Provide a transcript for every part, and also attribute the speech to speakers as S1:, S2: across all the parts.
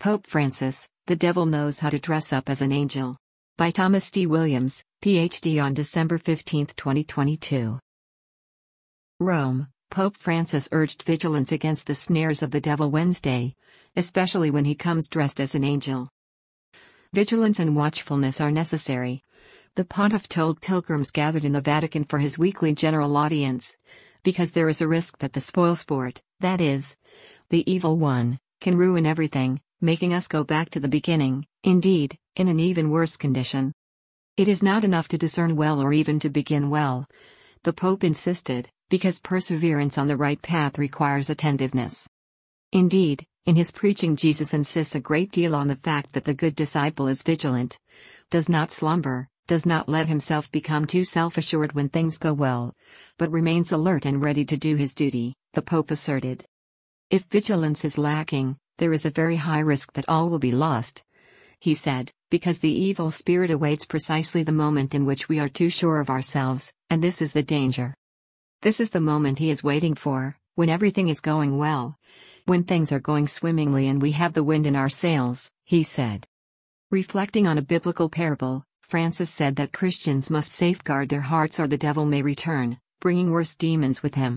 S1: Pope Francis, The Devil Knows How to Dress Up as an Angel. By Thomas D. Williams, Ph.D. on December 15, 2022. Rome, Pope Francis urged vigilance against the snares of the devil Wednesday, especially when he comes dressed as an angel. Vigilance and watchfulness are necessary, the pontiff told pilgrims gathered in the Vatican for his weekly general audience, because there is a risk that the spoilsport, that is, the evil one, can ruin everything, making us go back to the beginning, indeed, in an even worse condition. It is not enough to discern well or even to begin well, the Pope insisted, because perseverance on the right path requires attentiveness. Indeed, in his preaching Jesus insists a great deal on the fact that the good disciple is vigilant, does not slumber, does not let himself become too self-assured when things go well, but remains alert and ready to do his duty, the Pope asserted. If vigilance is lacking, there is a very high risk that all will be lost, he said, because the evil spirit awaits precisely the moment in which we are too sure of ourselves, and this is the danger. This is the moment he is waiting for, when everything is going well, when things are going swimmingly and we have the wind in our sails, he said. Reflecting on a biblical parable, Francis said that Christians must safeguard their hearts or the devil may return, bringing worse demons with him.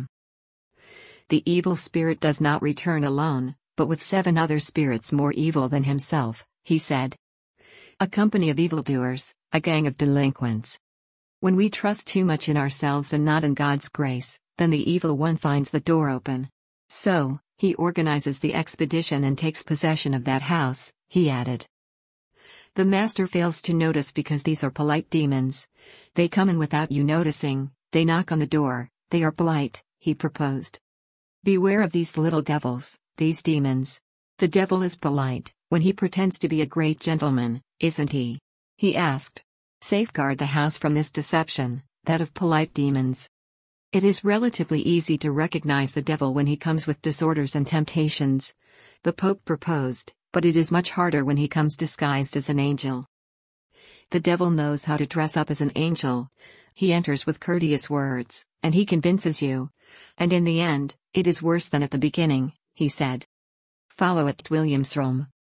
S1: The evil spirit does not return alone, but with 7 other spirits more evil than himself, he said. A company of evildoers, a gang of delinquents. When we trust too much in ourselves and not in God's grace, then the evil one finds the door open. So, he organizes the expedition and takes possession of that house, he added. The master fails to notice because these are polite demons. They come in without you noticing, they knock on the door, they are polite, he proposed. Beware of these little devils, these demons. The devil is polite, when he pretends to be a great gentleman, isn't he? He asked. Safeguard the house from this deception, that of polite demons. It is relatively easy to recognize the devil when he comes with disorders and temptations, the Pope proposed, but it is much harder when he comes disguised as an angel. The devil knows how to dress up as an angel. He enters with courteous words, and he convinces you. And in the end, it is worse than at the beginning, he said. Follow at Williams Rome.